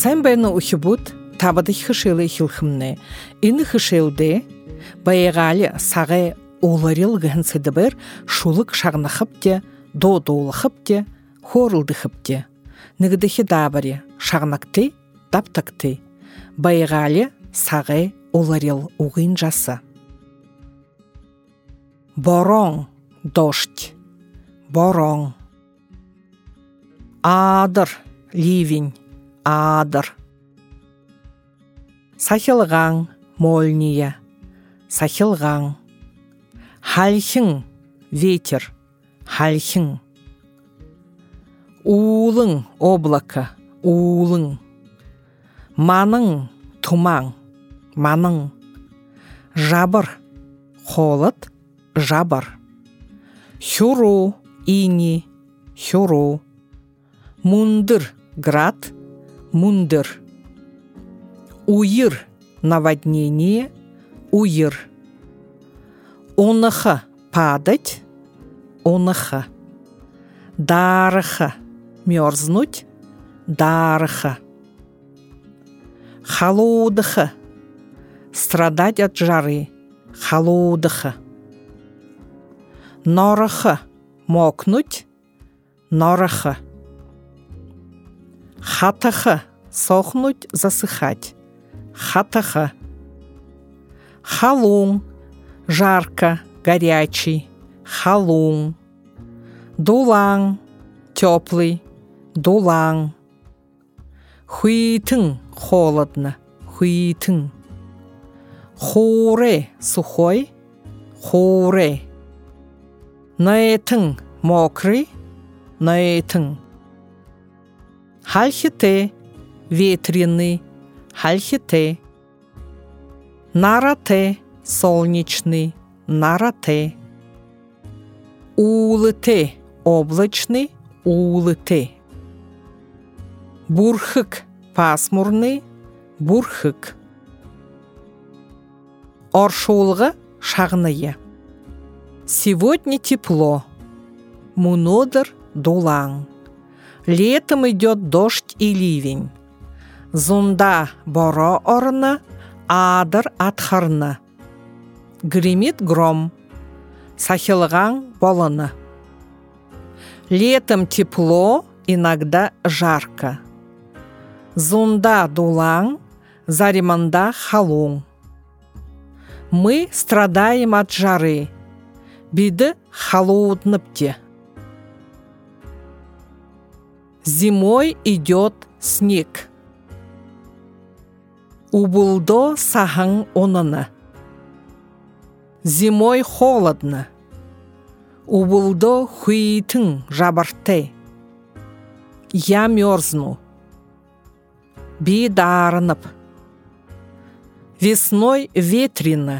Сайн байна уу хибүүд табад их хшээлэ хилхэмнэ. Энэ хшээлдэ баягаали сагай уларил гэн сэдбэр шулык шагнахыпте, додуулахыпте, хорылдыхыпте. Нэгдэхи дабари шагнакты, таптакты. Баягаали сагай уларил угын жасы. Борон, дождь, борон. Адыр, ливень, адыр. Сахилгаң, молния, сахилгаң. Хальхин, ветер, хальхин. Улың, облако, улың. Маның, тумаң, маның. Жабыр, холод, жабыр. Хюру, ини, хюру. Мундыр, град, мундыр. Уйыр, наводнение, уйыр. Оныха, падать, оныха. Дарыха, мерзнуть, дарыха. Холодыха, страдать от жары, холодыха. Норыха, мокнуть, норыха. Хатаха, сохнуть, засыхать, хатаха. Халун, жарко, горячий, халун. Дулаң, теплый, дулаң. Хуитың, холодно, хуитың. Хуре, сухой, хуре. Наэтың, мокрый, наэтың. Хальхите, ветреный, хальхите. Нарате, солнечный, нарате. Улыте, облачный, улыте. Бурхык, пасмурный, бурхык. Оршулга, шагные. Сегодня тепло. Мунодыр, дулаң. Летом идет дождь и ливень. Зунда боро орна, адыр атхарна. Гремит гром. Сахилгаң болына. Летом тепло, иногда жарко. Зунда дулаң, зариманда халун. Мы страдаем от жары. Биды холодныпте. Зимой идет снег. Убылдо сахаң онына. Зимой холодно. Убылдо хуитың жабырты. Я мерзну. Бидарынып. Весной ветрено.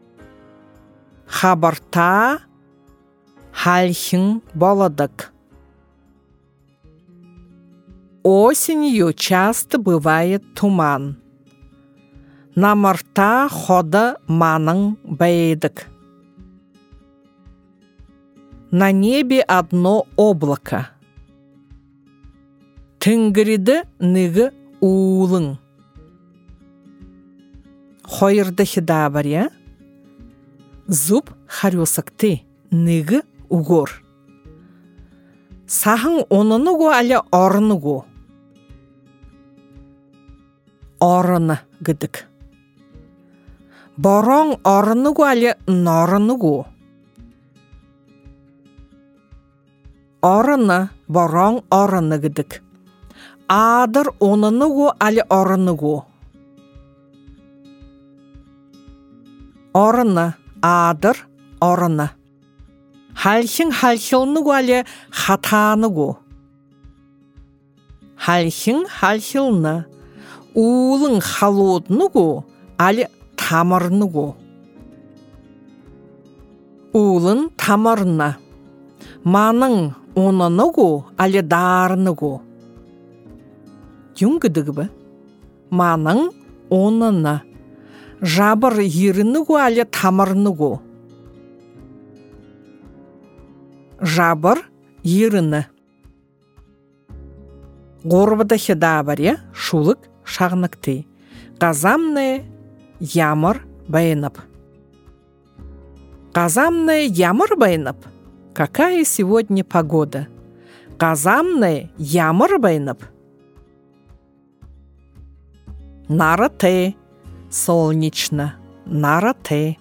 Хабарта хальхин боладык. Осенью часто бывает туман. На марта хода маның бейдік. На небе одно облако. Тінгіриді нігі улың. Хойырды хидабар, я? Зуб харюсакты нігі угор. Сахың онынығу әлі орынығу. Орыны гідік. Борон орынығу әлі норынығу. Орыны, борон орыны гідік. Адыр онынығу әлі орынығу. Орыны, адыр, орыны. Хальхин хальхилнығу әлі хатанығу. Хальхин хальхилны. Улың холоднығу әлі тамырнығу. Улың тамырны. Маның онынығу әлі дарынығу. Юнгідігі бі? Маның оныны. Жабыр ерінігу әлі тамырнығу. Жабыр еріні. Горбада хедабар, я? Шулык шагныкты. Казамны ямыр байынып. Казамны ямыр байынып. Какая сегодня погода? Казамны ямыр байынып. Нараты, солнечно, нараты.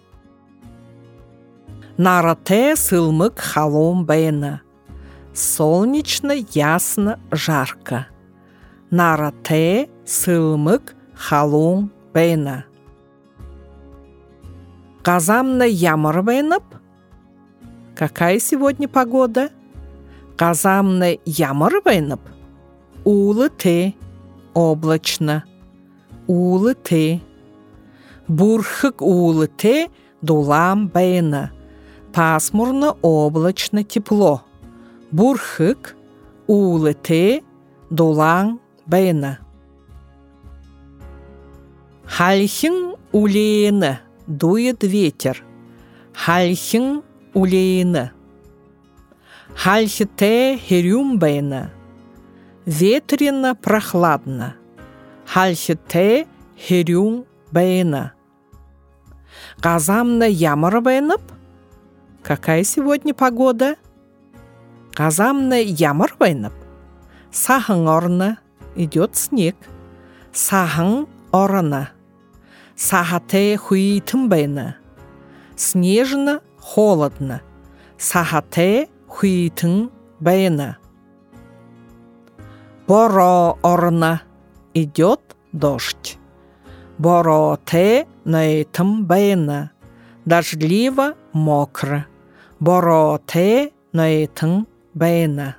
Нараты сылмык халом байына. Солнечно, ясно, жарко. Нараты сылмык халом байына. Казамны ямыр байынып. Какая сегодня погода? Казамны ямыр байынып. Улыты, облачно. Улыты. Бурхык улыты дулам байына. Пасмурно, облачно, тепло. Бурхык, улыты, дулаң байына. Хальхин улейны, дует ветер. Хальхин улейны. Хальхите херюм байына. Ветрено, прохладно. Хальхите херюм байына. Казамны ямыр байынып. Какая сегодня погода? Казамны ямыр байынып. Сахың орны, идет снег. Сахың орны. Сахате хуитым байына. Снежно, холодно. Сахате хуитым байына. Боро орны, идет дождь. Бороте наэтым байына. Дождливо, мокро. Бороте наэтым байына.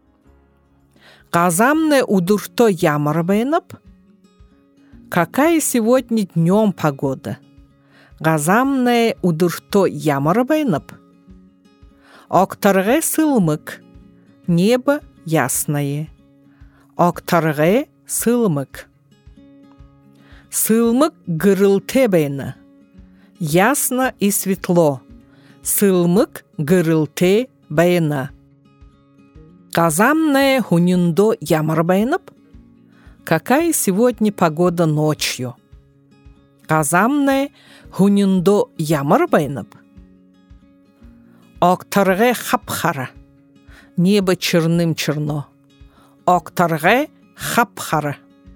Казамны удурто ямыр байынып. Какая сегодня днем погода? Казамны удурто ямыр байынып. Октарғы сылмык. Небо ясное. Октарғы сылмык. Сылмык гырылте байына. Ясно и светло. Сылмык гырылте байына. Казамны хунюндо ямыр байынып. Какая сегодня погода ночью? Казамны хунюндо ямыр байынып. Октарғы хапхара. Небо черным-черно. Октарғы хапхара.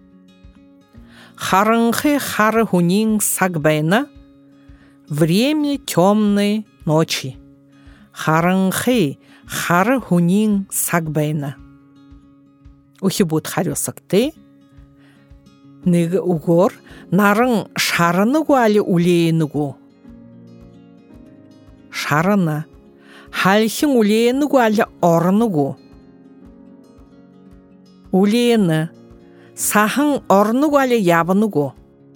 Харыңхы хары хунин саг байына. Время темной ночи. Харыңхы хары хунин саг байына. Ухибут харёсакты. Ныгы угор нарың шарыныгу али улейныгу. Шарына. Хальхин улейныгу али орныгу. Улейны. Сахың орныгу али ябыныгу.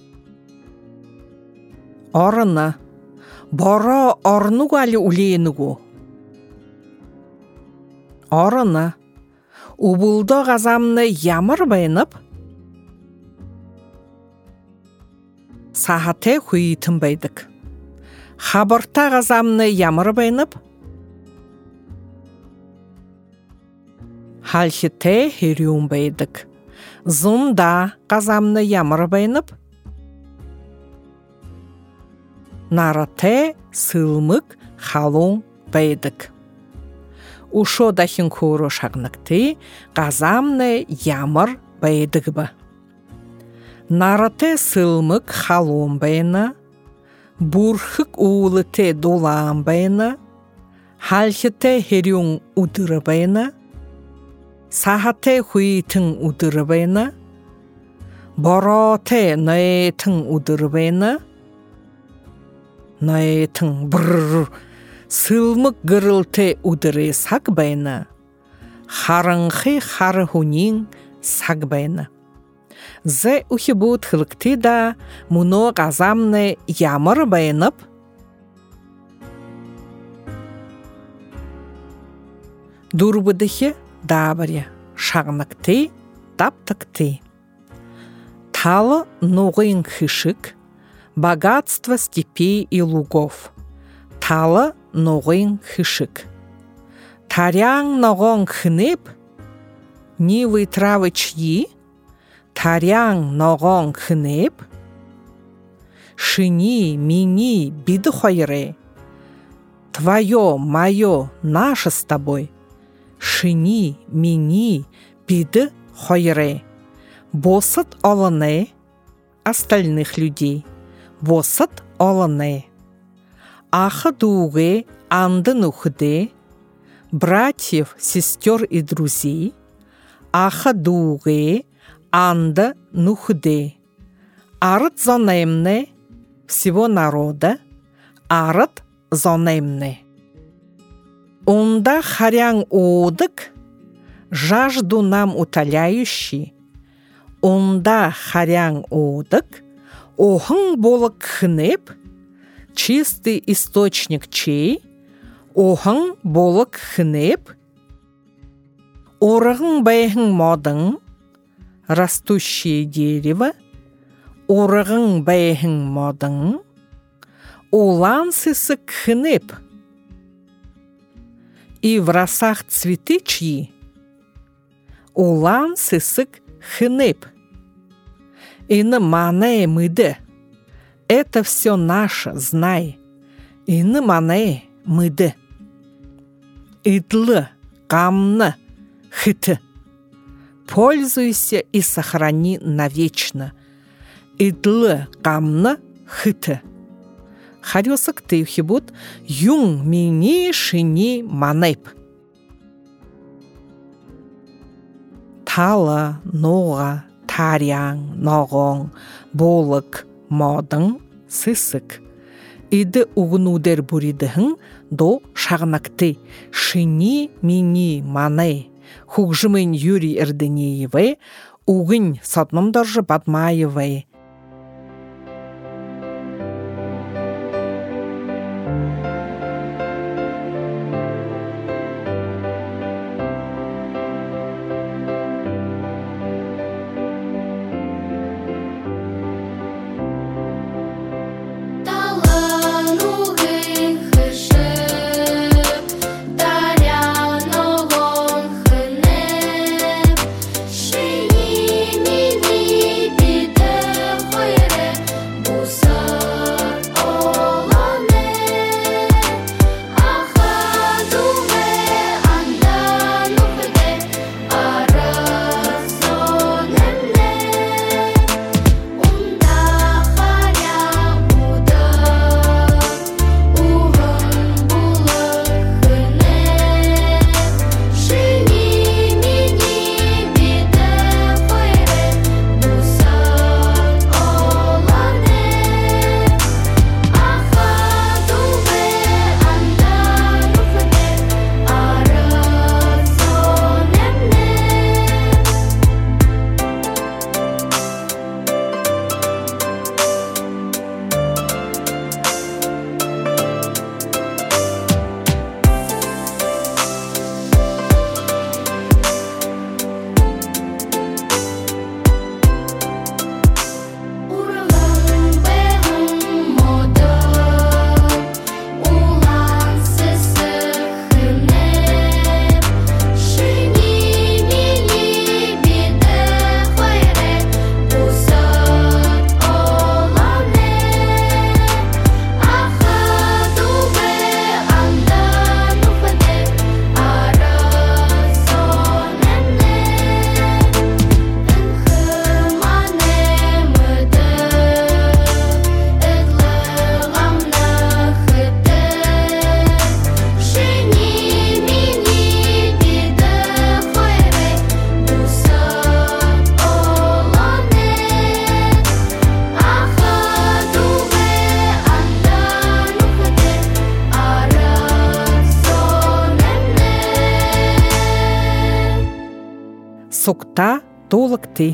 Орына. Боро орныгу али улейныгу. Орына. Убулдо казамны ямыр байынып. Сахате хуитым байдык. Хабарта казамны ямыр байынып. Хальхите херюм байдык. Зунда казамны ямыр байынып. Нарате сылмык халун байдык. Ушо дахин куру шагныкты казамны ямыр байдыгбы. Нарате сылмык халун байына. Бурхык улыте дулам байына. Хальхите херюн удыры байына. Сахате хуитын удыры байына. Бороте наэтын удыры байына. Наэтын бррр. Сылмык гырылте удыры сак байына. Харыңхы хары хунин сак байына. Зе ухибут хылыкты да муно казамны ямыр байынып. Дурбыдыхи дабыря шагныкты таптыкты. Талы нуғын хышык, богатство степей и лугов. Талы нуғын хышык. Таряң ногон хынып, нивы травы чьи, таряң ноғон хынеп, шини, мини, биды хойре. Твое, мое, наше с тобой. Шини, мини, биды хойре. Босат олыне остальных людей. Босат олыне. Ахы дуге, анды нухде, братьев, сестер и друзей. Ахы дуге, анды нухде. Арыт зонемне всего народа, арыт зонемне. Онда харяң одык, жажду нам утоляющий. Онда харяң одык, охың болык хынеп, чистый источник чей, охың болык хынеп, орығың бәйхің модың, растущее дерево, орығың бәйхің модың, улан сысык хынеп, и в росах цветы чьи, улан сысык хынеп, ины мане мыды, это все наше, знай, ины мане мыды, идлы, камны, хыты, пользуйся и сохрани навечно, идлы, камны, хыты. Харёсык тыюхибут, юң мини шини манеп. Тала, ноға, таряң, ноғоң, болык, модың, сысык. Иды угнудер буридыхың до шағнакты, шини мини мане. Хугжымын Юрий Эрденееве, угын сатнымдаржы Батмаеве. Сокта толыкты.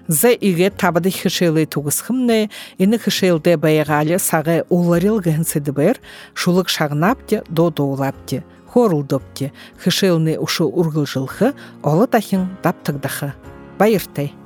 Зе иге табыды хышелы тугысхымны, ины хышелде баягалі сағы оларил гэнседі бір, шулық шағнапте, до-доулапте, хорылдопте, хышелны ушу ургыл жылхы, олы тахын таптығдақы. Байыртай.